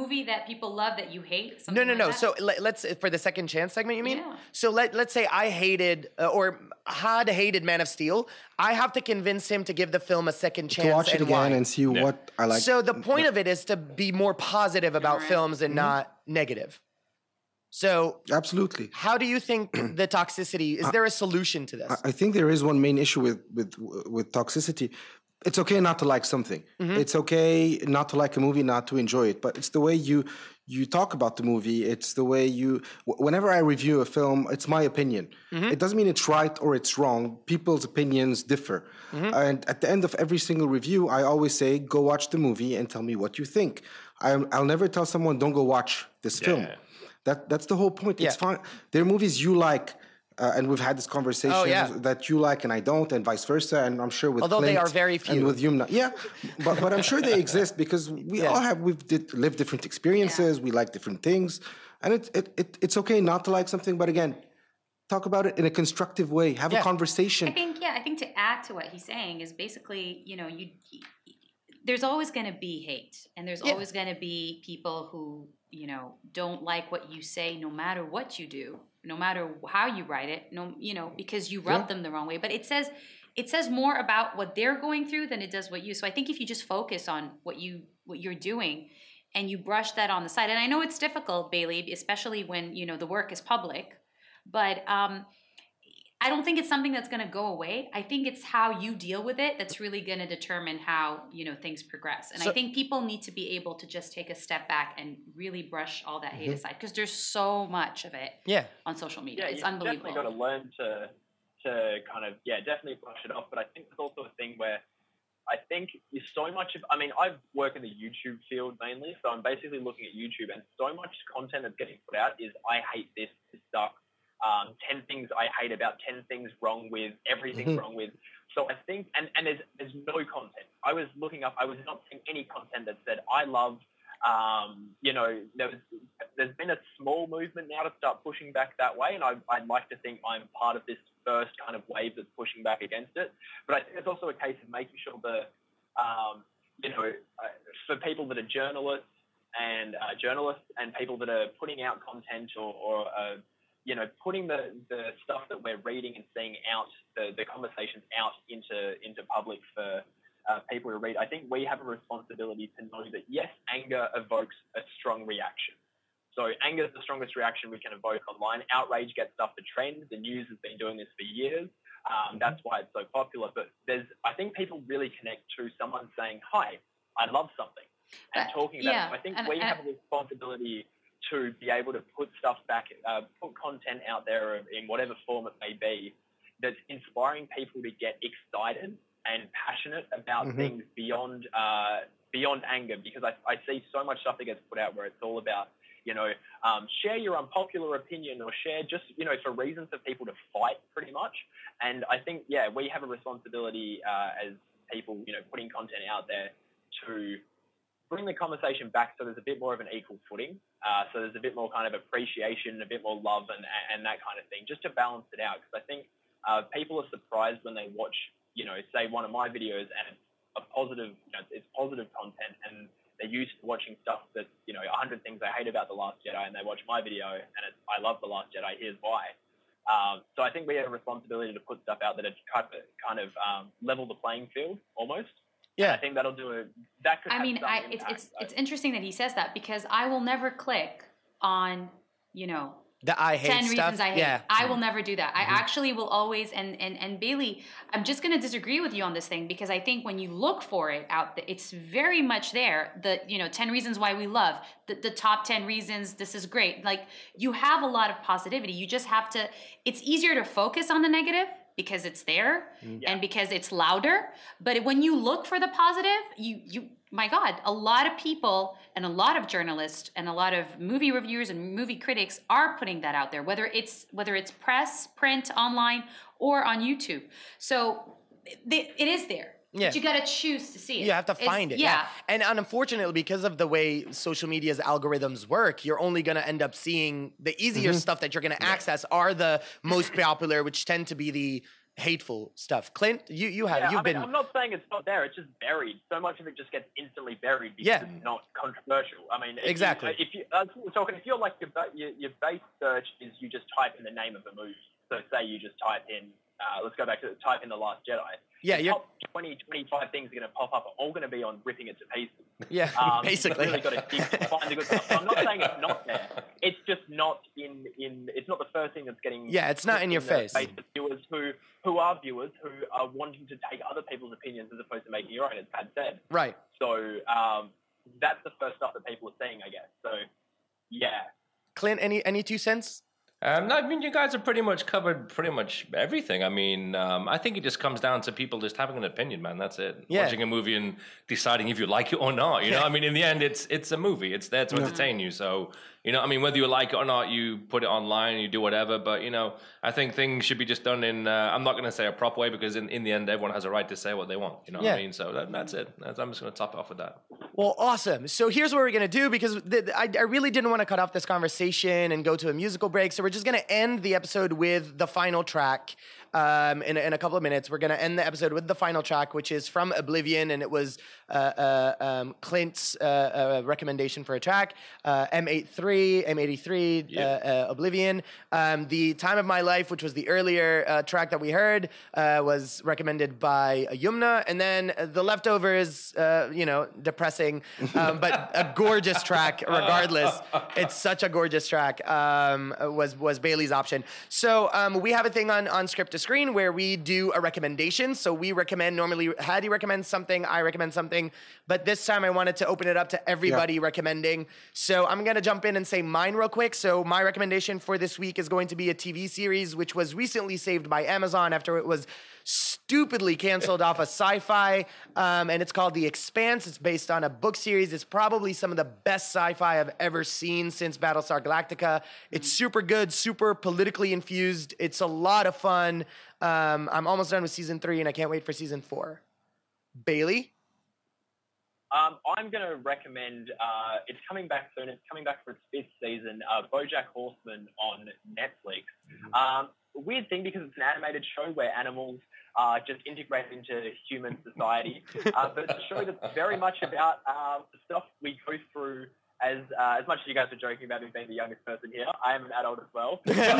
love that you hate?
No. Like so let's, for the Second Chance segment, you mean? Yeah. So let's say I hated, or Had hated Man of Steel. I have to convince him to give the film a second chance.
To watch it again and see what I like.
So the point of it is to be more positive about films and not negative. So
absolutely.
How do you think the toxicity, is there a solution to this?
I think there is one main issue with toxicity. It's okay not to like something. Mm-hmm. It's okay not to like a movie, not to enjoy it. But it's the way you talk about the movie. It's the way whenever I review a film, it's my opinion. Mm-hmm. It doesn't mean it's right or it's wrong. People's opinions differ. Mm-hmm. And at the end of every single review, I always say, go watch the movie and tell me what you think. I'll never tell someone, don't go watch this film. That's the whole point. It's fine. There are movies you like. And we've had this conversation that you like and I don't, and vice versa. And I'm sure with
although
Clint
they are very few,
and with Yumna, but I'm sure they exist because we all have lived different experiences. We like different things, and it's okay not to like something. But again, talk about it in a constructive way. Have a conversation.
I think to add to what he's saying is basically, there's always going to be hate, and there's always going to be people who don't like what you say, no matter what you do. No matter how you write it, because you rub them the wrong way. But it says more about what they're going through than it does what you. So I think if you just focus on what you're doing, and you brush that on the side, and I know it's difficult, Bailey, especially when the work is public, but I don't think it's something that's going to go away. I think it's how you deal with it that's really going to determine how, things progress. And I think people need to be able to just take a step back and really brush all that hate aside, because there's so much of it on social media. It's unbelievable.
Definitely got to learn to kind of, definitely brush it off. But I think there's also a thing where I think so much of, I work in the YouTube field mainly, so I'm basically looking at YouTube, and so much content that's getting put out is, I hate this stuff. 10 things I hate about, 10 things wrong with, everything wrong with. So I think, and there's no content. I was looking up, I was not seeing any content that said, I love, there's been a small movement now to start pushing back that way. And I'd like to think I'm part of this first kind of wave that's pushing back against it. But I think it's also a case of making sure that, for people that are journalists and people that are putting out content or putting the stuff that we're reading and seeing out, the conversations out into public for people to read. I think we have a responsibility to know that, yes, anger evokes a strong reaction. So anger is the strongest reaction we can evoke online. Outrage gets stuff to trend. The news has been doing this for years. That's why it's so popular. But I think people really connect to someone saying, hi, I love something, and talking about it. I think we have a responsibility to be able to put stuff back, put content out there in whatever form it may be, that's inspiring people to get excited and passionate about things beyond anger. Because I see so much stuff that gets put out where it's all about, share your unpopular opinion, or share just, for reasons for people to fight, pretty much. And I think, we have a responsibility as people, putting content out there to bring the conversation back so there's a bit more of an equal footing. So there's a bit more kind of appreciation, a bit more love and that kind of thing, just to balance it out. Because I think people are surprised when they watch, say one of my videos and it's a positive, it's positive content, and they're used to watching stuff that's, 100 things I hate about The Last Jedi, and they watch my video and it's, I love The Last Jedi, here's why. So I think we have a responsibility to put stuff out that kind of level the playing field almost. Yeah, and I think that'll do that. Could. I mean,
it's interesting that he says that, because I will never click on,
the I hate
10
stuff.
reasons I hate. Yeah. I will never do that. I actually will always, and Bailey, I'm just going to disagree with you on this thing, because I think when you look for it out, it's very much there. The 10 reasons why we love, the top 10 reasons this is great. Like, you have a lot of positivity. You just have to, it's easier to focus on the negative because it's there and because it's louder. But when you look for the positive, you my God, a lot of people and a lot of journalists and a lot of movie reviewers and movie critics are putting that out there, whether it's press, print, online, or on YouTube. So it is there. Yeah. But you got to choose to see it.
You have to find it. Yeah. And unfortunately, because of the way social media's algorithms work, you're only going to end up seeing the easier stuff that you're going to access are the most popular, which tend to be the hateful stuff. Clint, you've been.
I'm not saying it's not there. It's just buried. So much of it just gets instantly buried because it's not controversial. I mean,
exactly.
If you're like your base search is you just type in the name of a movie. So say you just type in. Let's go back to type in The Last Jedi.
Yeah,
the top 20, 25 things are going to pop up are all going to be on ripping it to pieces.
Yeah, basically.
You've really got to dig to find the good stuff. So I'm not saying it's not there. It's just not in. It's not the first thing that's getting.
Yeah, it's not in your face.
Viewers who are viewers who are wanting to take other people's opinions as opposed to making your own, as Pat said.
Right.
So that's the first stuff that people are seeing, I guess. So yeah.
Clint, any 2 cents?
No, I mean, you guys have pretty much covered pretty much everything. I mean, I think it just comes down to people just having an opinion, man. That's it. Yeah. Watching a movie and deciding if you like it or not. You know, I mean, in the end, it's a movie. It's there to entertain you. So, I mean, whether you like it or not, you put it online, you do whatever. But, I think things should be just done in, I'm not going to say a proper way, because in the end, everyone has a right to say what they want. You know what I mean? So that's it. I'm just going to top it off with that.
Well, awesome. So here's what we're going to do, because I really didn't want to cut off this conversation and go to a musical break. So we're just going to end the episode with the final track. In a couple of minutes, we're going to end the episode with the final track, which is from Oblivion, and it was Clint's recommendation for a track, M83, Oblivion. The Time of My Life, which was the earlier track that we heard, was recommended by Yumna, and then The Leftovers, depressing, but a gorgeous track regardless. It's such a gorgeous track, was Bailey's option. So we have a thing on Script to Screen where we do a recommendation. So we recommend, normally Hadi recommends something, I recommend something, but this time I wanted to open it up to everybody recommending. So I'm going to jump in and say mine real quick. So my recommendation for this week is going to be a TV series which was recently saved by Amazon after it was stupidly canceled off of Sci-Fi, and it's called The Expanse. It's based on a book series. It's probably some of the best sci-fi I've ever seen since Battlestar Galactica. It's super good, super politically infused. It's a lot of fun. I'm almost done with season 3, and I can't wait for season 4. Bailey?
I'm going to recommend, it's coming back soon. It's coming back for its 5th season, BoJack Horseman on Netflix. Weird thing, because it's an animated show where animals are just integrated into human society. But it's a show that's very much about the stuff we go through as much as you guys are joking about me being the youngest person here. I am an adult as well.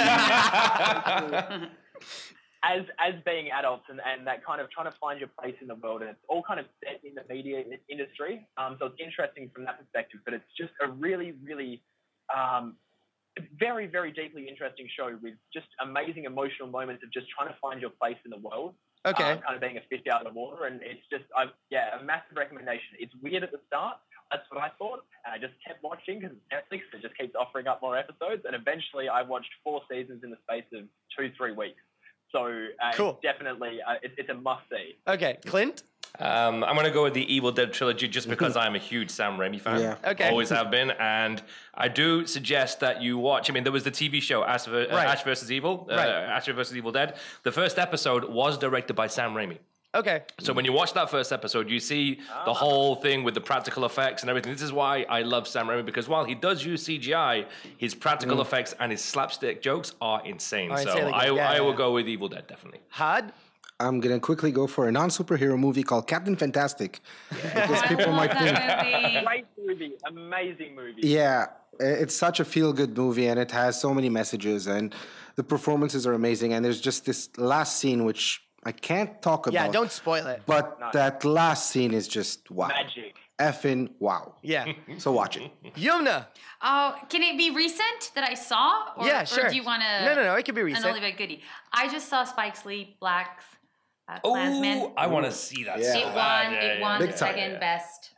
As being adults and that kind of trying to find your place in the world, and it's all kind of set in the media industry. So it's interesting from that perspective, but it's just a really, really very, very deeply interesting show with just amazing emotional moments of just trying to find your place in the world.
Okay.
Kind of being a fish out of the water. And it's just, a massive recommendation. It's weird at the start. That's what I thought. And I just kept watching because Netflix just keeps offering up more episodes. And eventually I watched 4 seasons in the space of 2-3 weeks. So
cool.
Definitely, it's a must-see.
Okay. Clint?
I'm going to go with the Evil Dead trilogy just because I'm a huge Sam Raimi fan.
Yeah.
Okay.
Always have been. And I do suggest that you watch, there was the TV show Ash vs. Evil, Ash vs. Evil Dead. The first episode was directed by Sam Raimi.
Okay.
So when you watch that first episode, you see the whole thing with the practical effects and everything. This is why I love Sam Raimi, because while he does use CGI, his practical effects and his slapstick jokes are insane. I will go with Evil Dead, definitely.
Had?
I'm going to quickly go for a non-superhero movie called Captain Fantastic. Because people might think...
Great movie. Amazing movie.
Yeah. It's such a feel-good movie, and it has so many messages, and the performances are amazing. And there's just this last scene, which I can't talk about.
Yeah, don't spoil it.
But that last scene is just wow.
Magic.
Effing wow.
Yeah.
So watch it.
Yumna.
Oh, can it be recent that I saw? Or,
yeah, sure.
Or do you want to...
No, it can be recent.
An Oliver Goody. I just saw Spike Lee, Black Klansman.
I want to see that.
Yeah.
So bad.
It won
Big
the
time.
second best,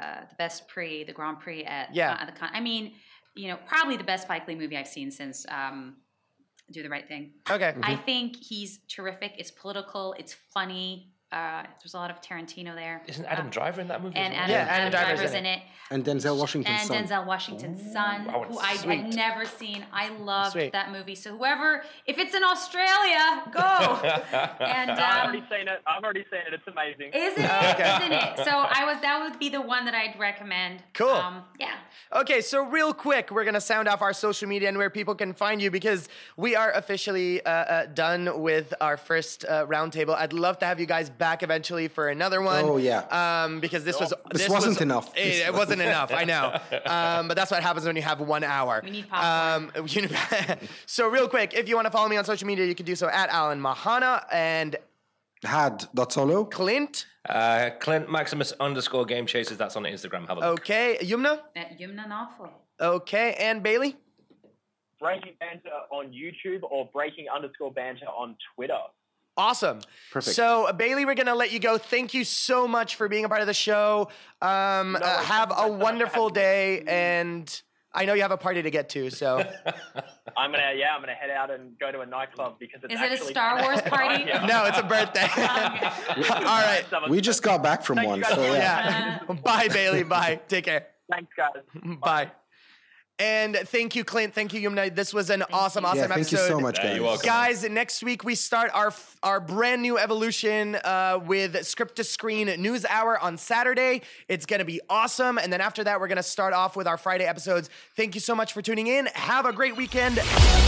the Grand Prix at the con. I mean, probably the best Spike Lee movie I've seen since Do the Right Thing.
Okay.
I think he's terrific. It's political. It's funny. There's a lot of Tarantino there.
Isn't Adam Driver in that movie?
And
as well?
Adam Driver's in it.
And Denzel Washington's son.
And Denzel Washington's son, who I had never seen. I loved that movie. So whoever, if it's in Australia, go. And
I've already seen it. It's amazing.
Isn't it? Isn't it? So that would be the one that I'd recommend.
Cool.
Yeah.
Okay, so real quick, we're going to sound off our social media and where people can find you, because we are officially done with our first roundtable. I'd love to have you guys back eventually for another one.
Oh, yeah.
Because this
wasn't enough.
It wasn't enough, I know. But that's what happens when you have 1 hour.
We need popcorn.
So real quick, if you want to follow me on social media, you can do so at Alan Mahana and...
Had.solo.
Clint.
Clint Maximus _Game Chasers. That's on Instagram. Have a look.
Okay. Yumna.
At Yumna Nawful.
Okay. And Bailey.
Breaking Banter on YouTube or Breaking_Banter on Twitter.
Awesome.
Perfect.
So, Bailey, we're going to let you go. Thank you so much for being a part of the show. Have a wonderful day, and I know you have a party to get to, so...
I'm gonna head out and go to a nightclub because it's
Is it a Star Wars party?
No, it's a birthday. All right.
We just got back from one, so
Yeah. Bye, Bailey. Bye. Take care.
Thanks, guys.
Bye. And thank you, Clint. Thank you, Yumna. This was an awesome episode.
Thank you so much, guys.
You're welcome.
Guys, next week we start our brand new evolution with Script to Screen News Hour on Saturday. It's going to be awesome. And then after that, we're going to start off with our Friday episodes. Thank you so much for tuning in. Have a great weekend.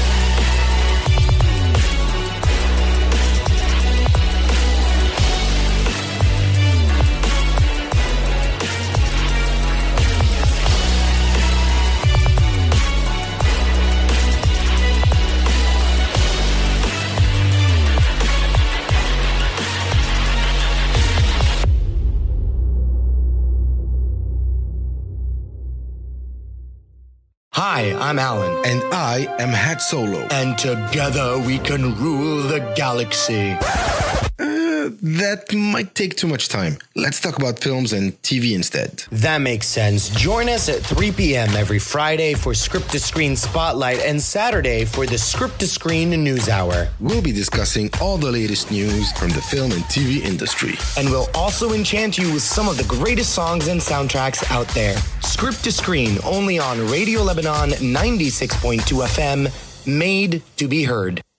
Hi, I'm Alan.
And I am Had Solo.
And together we can rule the galaxy.
That might take too much time. Let's talk about films and TV instead.
That makes sense. Join us at 3 p.m. every Friday for Script to Screen Spotlight and Saturday for the Script to Screen News Hour.
We'll be discussing all the latest news from the film and TV industry.
And we'll also enchant you with some of the greatest songs and soundtracks out there. Script to Screen, only on Radio Lebanon 96.2 FM, made to be heard.